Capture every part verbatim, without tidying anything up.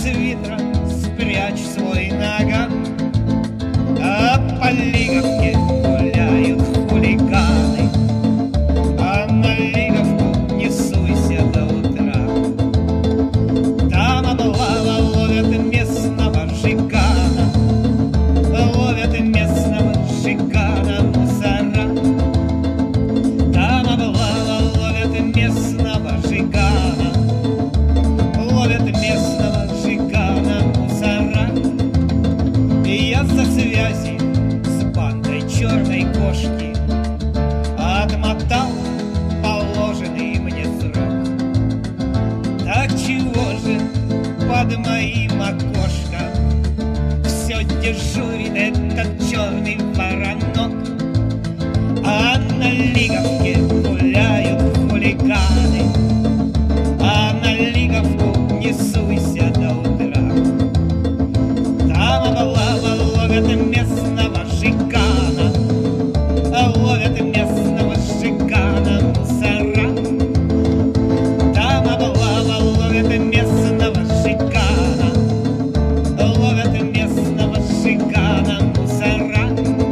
свитера спрячь свой наган, а по Лиговке гуляют хулиганы, а на Лиговку не суйся до утра. Там облава ловят местного жигана, ловят местного жигана мусора. Там облава ловят местного жигана, ловят местного жигана мусора. И я за связи с бандой черной кошки отмотал положенный мне срок. Так чего же под моим окошком все дежурит этот черный воронок? А на Лиговке гуляют хулиганы, а на Лиговку не суйся до утра. Там облава ловят местного жигана, ловят местного жигана мусора. Там облава ловят местного жигана, ловят местного жигана мусора.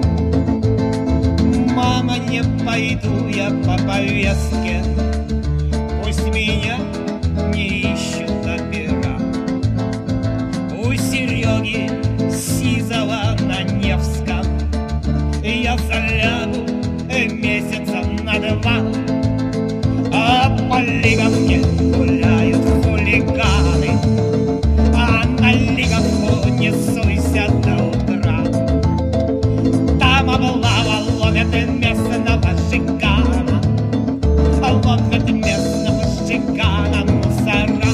Мама, не пойду я по повестке, пусть меня не ищут опера. У Сереги Сизова на Невском я залягу месяца на два, а по Лиговке гуляют хулиганы, а на Лиговку не суйся до утра. Там облава ловят местного жигана, ловят местного жигана мусора.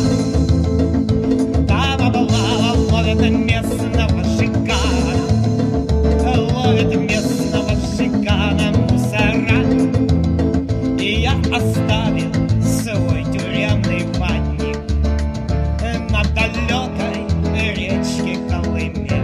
Там облава ловят местного жигана, ловят местного жигана мусора. И я оставил свой тюремный ватник на далекой речке Колыме.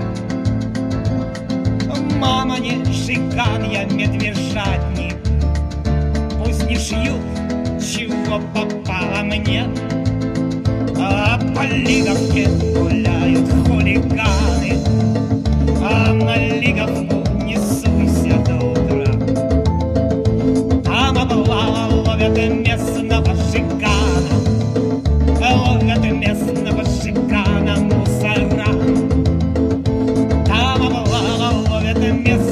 Мама, не жиган я, медвежатник, пусть не шьют, чего попало мне. А по Лиговке гуляют хулиганы, а на Лиговку не суйся до утра. Там облава ловят местного жигана, ловят местного жигана мусора. Там облава ловят местного